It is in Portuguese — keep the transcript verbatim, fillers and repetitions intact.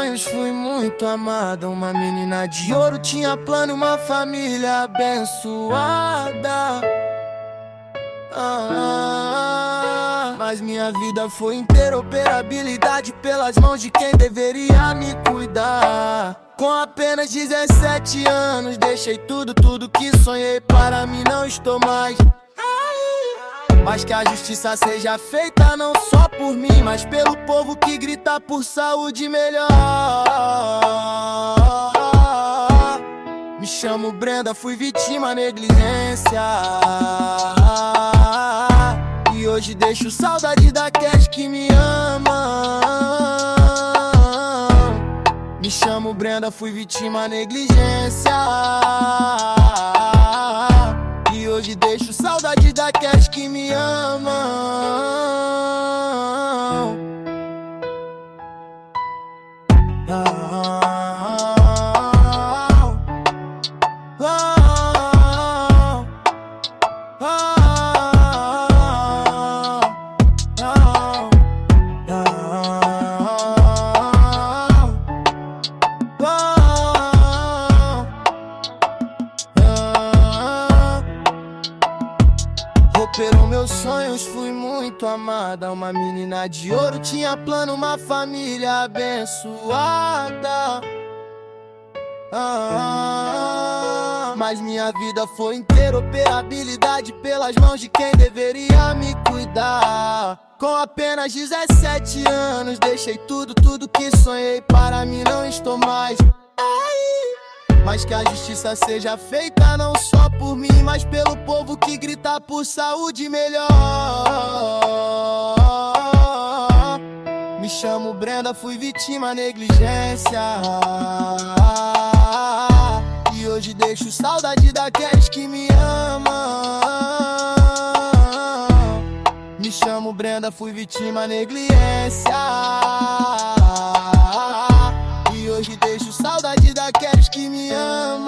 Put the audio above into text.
sonhos fui muito amada. Uma menina de ouro, tinha plano, uma família abençoada. Ah, mas minha vida foi interoperabilidade pelas mãos de quem deveria me cuidar. Com apenas dezessete anos deixei tudo, tudo que sonhei para mim, não estou mais. Mas que a justiça seja feita não só por mim, mas pelo povo que grita por saúde melhor. Me chamo Brenda, fui vítima negligência, e hoje deixo saudade daqueles que me amam. Me chamo Brenda, fui vítima negligência, e hoje deixo saudade daqueles que me amam. Ah, ah, ah, ah, Roubaram meus sonhos, fui muito amada. Uma menina de ouro, tinha plano, uma família abençoada. Ah, mas minha vida foi interoperabilidade pelas mãos de quem deveria me cuidar. Com apenas dezessete anos deixei tudo, tudo que sonhei para mim, não estou mais. Mas que a justiça seja feita não só por mim, mas pelo povo que grita por saúde melhor. Me chamo Brenda, fui vítima negligência, e hoje deixo saudade daqueles que me amam. Me chamo Brenda, fui vítima negligência, e hoje deixo saudade daqueles que me amam.